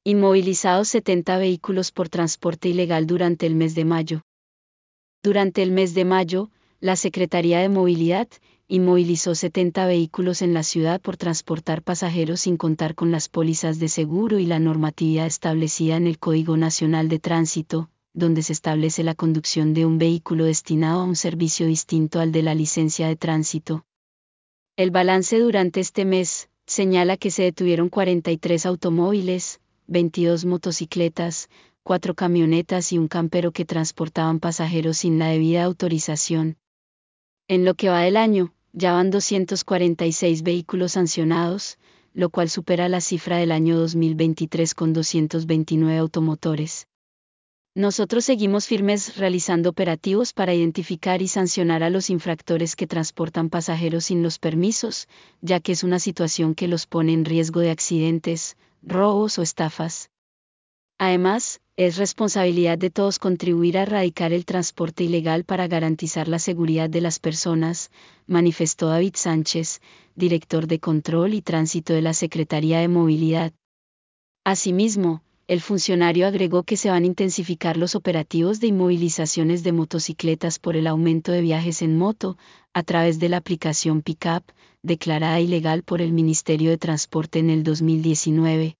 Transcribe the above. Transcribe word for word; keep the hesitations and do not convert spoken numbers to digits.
Inmovilizados setenta vehículos por transporte ilegal durante el mes de mayo. Durante el mes de mayo, la Secretaría de Movilidad inmovilizó setenta vehículos en la ciudad por transportar pasajeros sin contar con las pólizas de seguro y la normatividad establecida en el Código Nacional de Tránsito, donde se establece la conducción de un vehículo destinado a un servicio distinto al de la licencia de tránsito. El balance durante este mes señala que se detuvieron cuarenta y tres automóviles, veintidós motocicletas, cuatro camionetas y un campero que transportaban pasajeros sin la debida autorización. En lo que va del año, ya van doscientos cuarenta y seis vehículos sancionados, lo cual supera la cifra del año dos mil veintitrés con doscientos veintinueve automotores. Nosotros seguimos firmes realizando operativos para identificar y sancionar a los infractores que transportan pasajeros sin los permisos, ya que es una situación que los pone en riesgo de accidentes, robos o estafas. Además, es responsabilidad de todos contribuir a erradicar el transporte ilegal para garantizar la seguridad de las personas, manifestó David Sánchez, director de Control y Tránsito de la Secretaría de Movilidad. Asimismo, el funcionario agregó que se van a intensificar los operativos de inmovilizaciones de motocicletas por el aumento de viajes en moto, a través de la aplicación Pickup, declarada ilegal por el Ministerio de Transporte en el dos mil diecinueve.